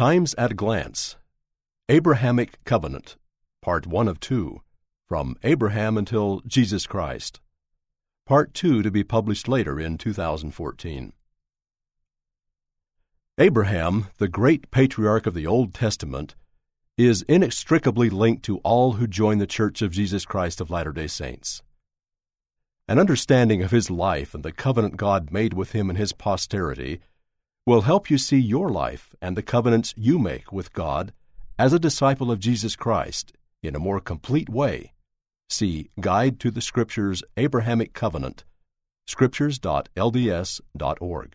Times at a Glance, Abrahamic Covenant, Part 1 of 2, From Abraham Until Jesus Christ, Part 2 to be published later in 2014. Abraham, the great patriarch of the Old Testament, is inextricably linked to all who join the Church of Jesus Christ of Latter-day Saints. An understanding of his life and the covenant God made with him and his posterity will help you see your life and the covenants you make with God as a disciple of Jesus Christ in a more complete way. See Guide to the Scriptures Abrahamic Covenant, scriptures.lds.org.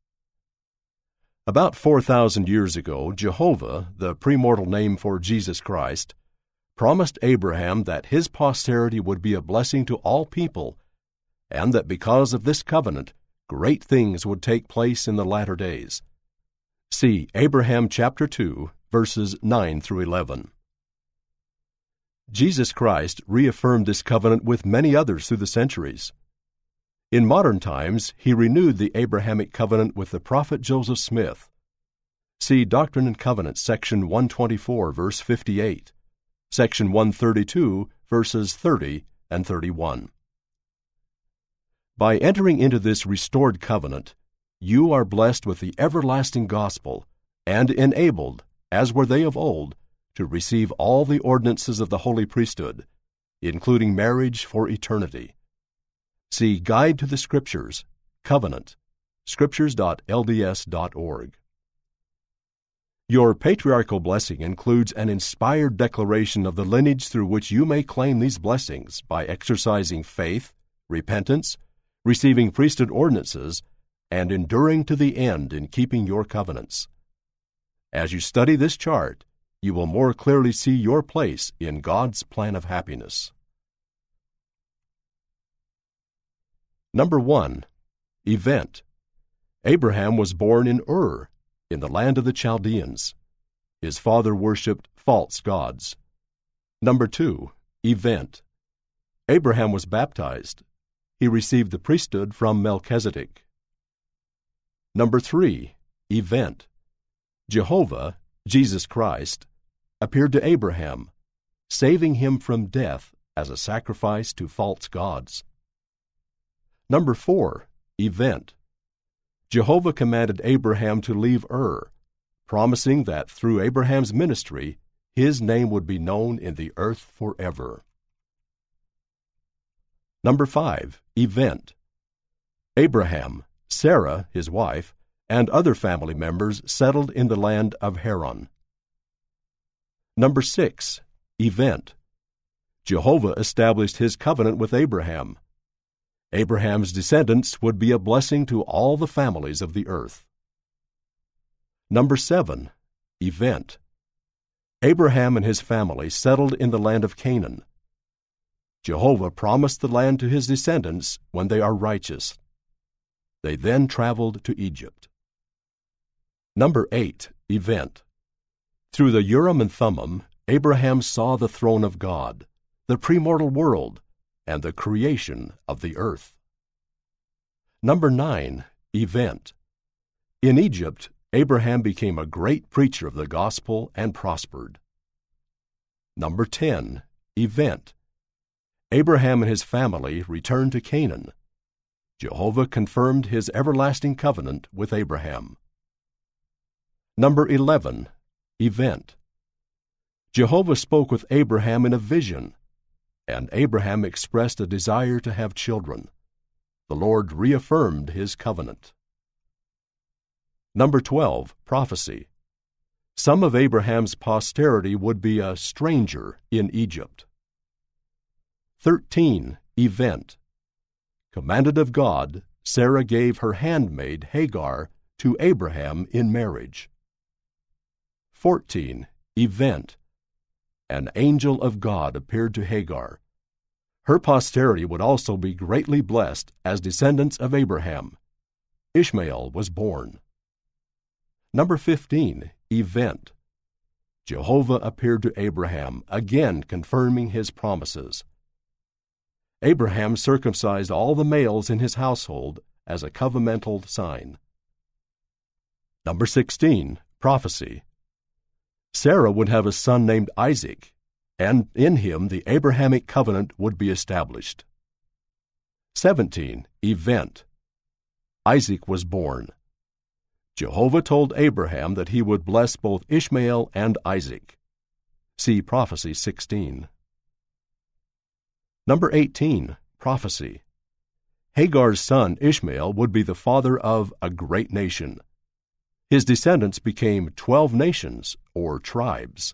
About 4,000 years ago, Jehovah, the premortal name for Jesus Christ, promised Abraham that his posterity would be a blessing to all people, and that because of this covenant, great things would take place in the latter days. See Abraham chapter 2, verses 9 through 11. Jesus Christ reaffirmed this covenant with many others through the centuries. In modern times, he renewed the Abrahamic covenant with the prophet Joseph Smith. See Doctrine and Covenants, section 124, verse 58, section 132, verses 30 and 31. By entering into this restored covenant, you are blessed with the everlasting gospel and enabled, as were they of old, to receive all the ordinances of the holy priesthood, including marriage for eternity. See Guide to the Scriptures, Covenant, scriptures.lds.org. Your patriarchal blessing includes an inspired declaration of the lineage through which you may claim these blessings by exercising faith, repentance, receiving priesthood ordinances, and enduring to the end in keeping your covenants. As you study this chart, you will more clearly see your place in God's plan of happiness. Number 1. Event. Abraham was born in Ur, in the land of the Chaldeans. His father worshipped false gods. Number 2. Event. Abraham was baptized. He received the priesthood from Melchizedek. Number 3. Event. Jehovah, Jesus Christ, appeared to Abraham, saving him from death as a sacrifice to false gods. Number 4. Event. Jehovah commanded Abraham to leave Ur, promising that through Abraham's ministry, his name would be known in the earth forever. Number 5. Event. Abraham, Sarah, his wife, and other family members settled in the land of Haran. Number 6. Event. Jehovah established his covenant with Abraham. Abraham's descendants would be a blessing to all the families of the earth. Number 7. Event. Abraham and his family settled in the land of Canaan. Jehovah promised the land to his descendants when they are righteous. They then traveled to Egypt. Number 8. Event. Through the Urim and Thummim, Abraham saw the throne of God, the premortal world, and the creation of the earth. Number 9. Event. In Egypt, Abraham became a great preacher of the gospel and prospered. Number 10. Event. Abraham and his family returned to Canaan. Jehovah confirmed his everlasting covenant with Abraham. Number 11. Event. Jehovah spoke with Abraham in a vision, and Abraham expressed a desire to have children. The Lord reaffirmed his covenant. Number 12. Prophecy. Some of Abraham's posterity would be a stranger in Egypt. 13. Event. Commanded of God, Sarah gave her handmaid Hagar to Abraham in marriage. 14. Event. An angel of God appeared to Hagar. Her posterity would also be greatly blessed as descendants of Abraham. Ishmael was born. Number 15. Event. Jehovah appeared to Abraham, again confirming his promises. Abraham circumcised all the males in his household as a covenantal sign. Number 16. Prophecy. Sarah would have a son named Isaac, and in him the Abrahamic covenant would be established. 17. Event. Isaac was born. Jehovah told Abraham that he would bless both Ishmael and Isaac. See Prophecy 16. Number 18. Prophecy. Hagar's son Ishmael would be the father of a great nation. His descendants became 12 nations, or tribes.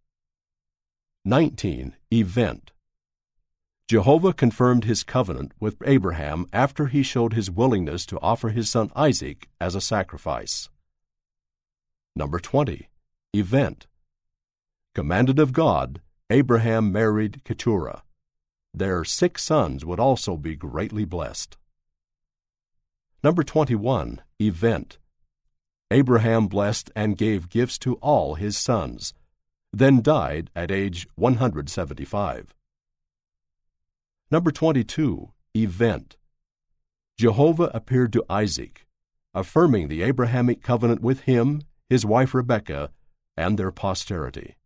19. Event. Jehovah confirmed his covenant with Abraham after he showed his willingness to offer his son Isaac as a sacrifice. Number 20. Event. Commanded of God, Abraham married Keturah. Their 6 sons would also be greatly blessed. Number 21. Event. Abraham blessed and gave gifts to all his sons, then died at age 175. Number 22. Event. Jehovah appeared to Isaac, affirming the Abrahamic covenant with him, his wife Rebekah, and their posterity.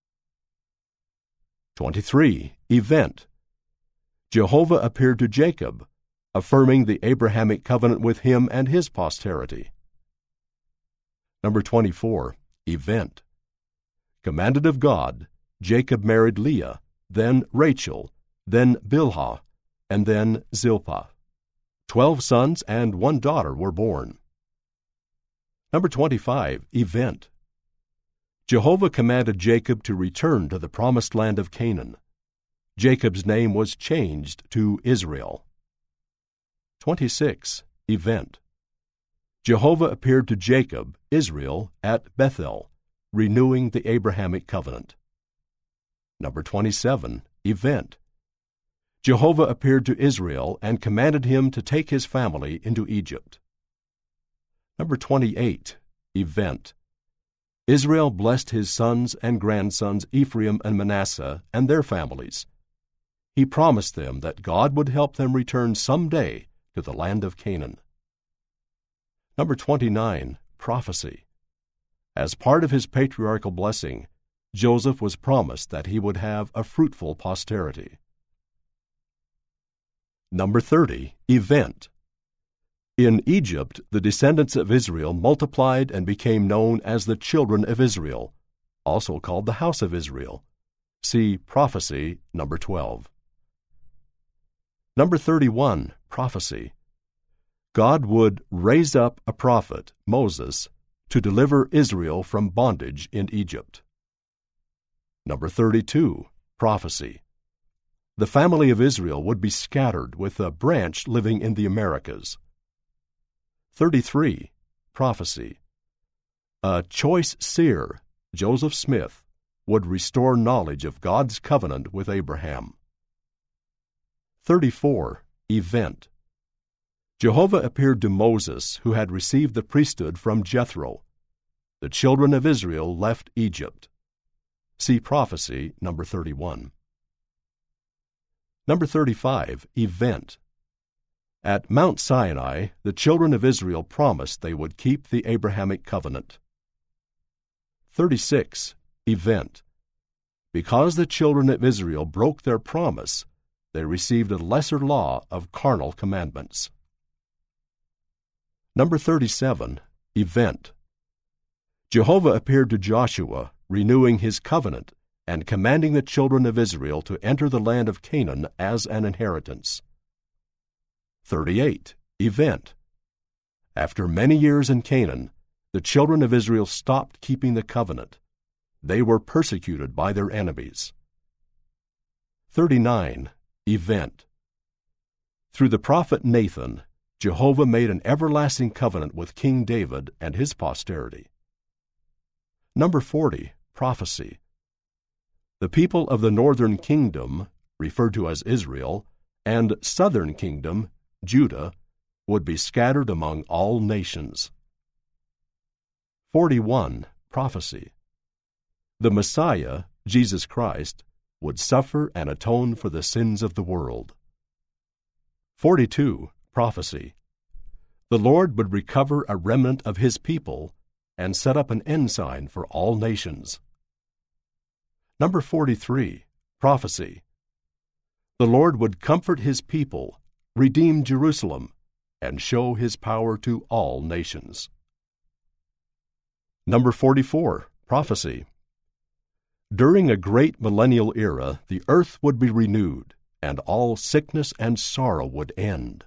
23. Event. Jehovah appeared to Jacob, affirming the Abrahamic covenant with him and his posterity. Number 24. Event. Commanded of God, Jacob married Leah, then Rachel, then Bilhah, and then Zilpah. 12 sons and 1 daughter were born. Number 25. Event. Jehovah commanded Jacob to return to the promised land of Canaan. Jacob's name was changed to Israel. 26. Event. Jehovah appeared to Jacob, Israel, at Bethel, renewing the Abrahamic covenant. Number 27. Event. Jehovah appeared to Israel and commanded him to take his family into Egypt. Number 28. Event. Israel blessed his sons and grandsons Ephraim and Manasseh and their families. He promised them that God would help them return someday to the land of Canaan. Number 29. Prophecy. As part of his patriarchal blessing, Joseph was promised that he would have a fruitful posterity. Number 30. Event. In Egypt, the descendants of Israel multiplied and became known as the children of Israel, also called the house of Israel. See Prophecy number 12. Number 31. Prophecy. God would raise up a prophet, Moses, to deliver Israel from bondage in Egypt. Number 32. Prophecy. The family of Israel would be scattered with a branch living in the Americas. 33. Prophecy. A choice seer, Joseph Smith, would restore knowledge of God's covenant with Abraham. 34. Event. Jehovah appeared to Moses, who had received the priesthood from Jethro. The children of Israel left Egypt. See Prophecy number 31. Number 35. Event. At Mount Sinai, the children of Israel promised they would keep the Abrahamic covenant. 36. Event. Because the children of Israel broke their promise, they received a lesser law of carnal commandments. Number 37. Event. Jehovah appeared to Joshua, renewing his covenant and commanding the children of Israel to enter the land of Canaan as an inheritance. 38. Event. After many years in Canaan, the children of Israel stopped keeping the covenant. They were persecuted by their enemies. 39. Event. Through the prophet Nathan, Jehovah made an everlasting covenant with King David and his posterity. Number 40. Prophecy. The people of the northern kingdom, referred to as Israel, and southern kingdom, Judah, would be scattered among all nations. 41. Prophecy. The Messiah, Jesus Christ, would suffer and atone for the sins of the world. 42. Prophecy. The Lord would recover a remnant of his people and set up an ensign for all nations. Number 43, Prophecy. The Lord would comfort His people, redeem Jerusalem, and show His power to all nations. Number 44, Prophecy. During a great millennial era, the earth would be renewed, and all sickness and sorrow would end.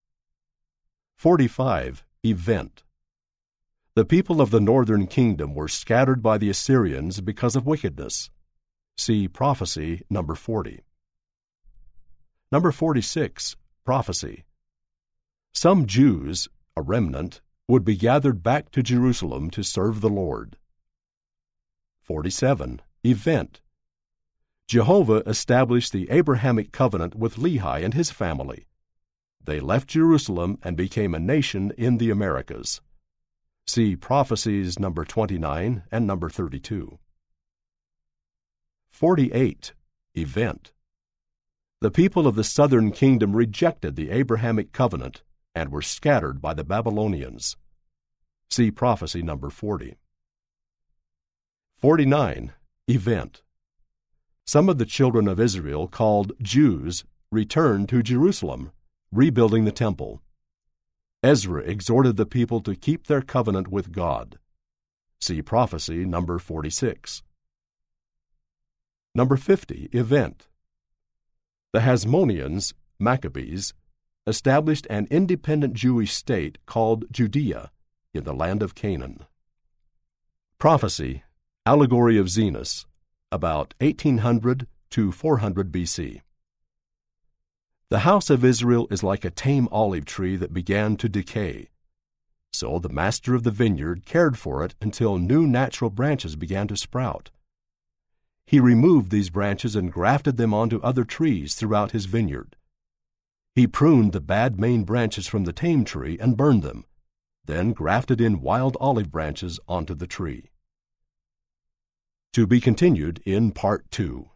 45, Event. The people of the northern kingdom were scattered by the Assyrians because of wickedness. See Prophecy number 40. Number 46, Prophecy. Some Jews, a remnant, would be gathered back to Jerusalem to serve the Lord. 47, Event. Jehovah established the Abrahamic covenant with Lehi and his family. They left Jerusalem and became a nation in the Americas. See Prophecies number 29 and number 32. 48, Event. The people of the southern kingdom rejected the Abrahamic covenant and were scattered by the Babylonians. See Prophecy number 40. 49, Event. Some of the children of Israel, called Jews, returned to Jerusalem, rebuilding the temple. Ezra exhorted the people to keep their covenant with God. See Prophecy number 46. Number 50, Event. The Hasmoneans, Maccabees, established an independent Jewish state called Judea in the land of Canaan. Prophecy, Allegory of Zenos, about 1800 to 400 BC. The house of Israel is like a tame olive tree that began to decay. So the master of the vineyard cared for it until new natural branches began to sprout. He removed these branches and grafted them onto other trees throughout his vineyard. He pruned the bad main branches from the tame tree and burned them, then grafted in wild olive branches onto the tree. To be continued in Part 2.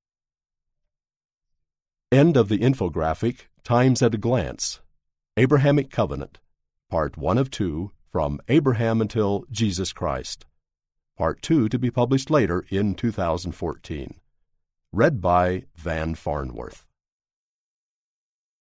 End of the infographic, Times at a Glance, Abrahamic Covenant, Part 1 of 2, from Abraham until Jesus Christ. Part 2 to be published later in 2014. Read by Van Farnworth.